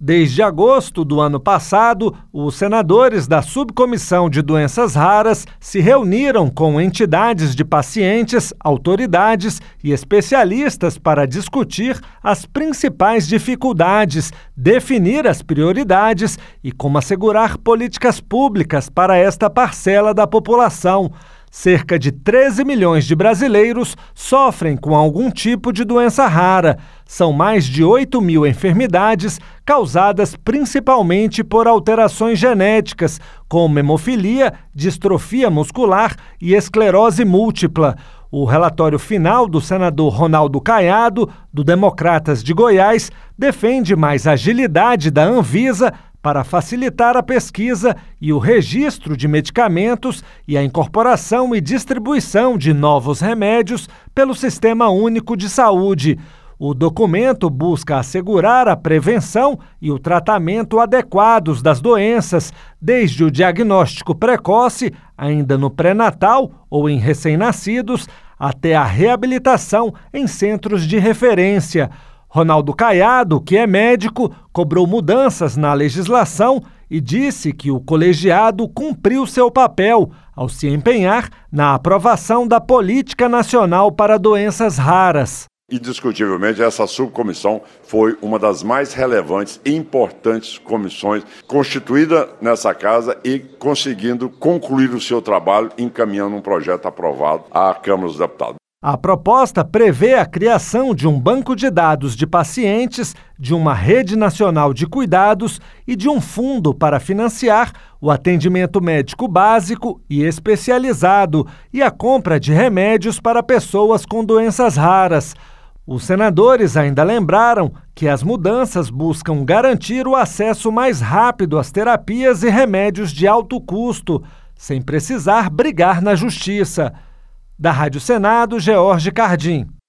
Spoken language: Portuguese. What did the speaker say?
Desde agosto do ano passado, os senadores da Subcomissão de Doenças Raras se reuniram com entidades de pacientes, autoridades e especialistas para discutir as principais dificuldades, definir as prioridades e como assegurar políticas públicas para esta parcela da população. Cerca de 13 milhões de brasileiros sofrem com algum tipo de doença rara. São mais de 8 mil enfermidades causadas principalmente por alterações genéticas, como hemofilia, distrofia muscular e esclerose múltipla. O relatório final do senador Ronaldo Caiado, do Democratas de Goiás, defende mais agilidade da Anvisa para facilitar a pesquisa e o registro de medicamentos e a incorporação e distribuição de novos remédios pelo Sistema Único de Saúde. O documento busca assegurar a prevenção e o tratamento adequados das doenças, desde o diagnóstico precoce, ainda no pré-natal ou em recém-nascidos, até a reabilitação em centros de referência. Ronaldo Caiado, que é médico, cobrou mudanças na legislação e disse que o colegiado cumpriu seu papel ao se empenhar na aprovação da Política Nacional para Doenças Raras. Indiscutivelmente, essa subcomissão foi uma das mais relevantes e importantes comissões constituída nessa casa e conseguindo concluir o seu trabalho, encaminhando um projeto aprovado à Câmara dos Deputados. A proposta prevê a criação de um banco de dados de pacientes, de uma rede nacional de cuidados e de um fundo para financiar o atendimento médico básico e especializado e a compra de remédios para pessoas com doenças raras. Os senadores ainda lembraram que as mudanças buscam garantir o acesso mais rápido às terapias e remédios de alto custo, sem precisar brigar na justiça. Da Rádio Senado, George Cardim.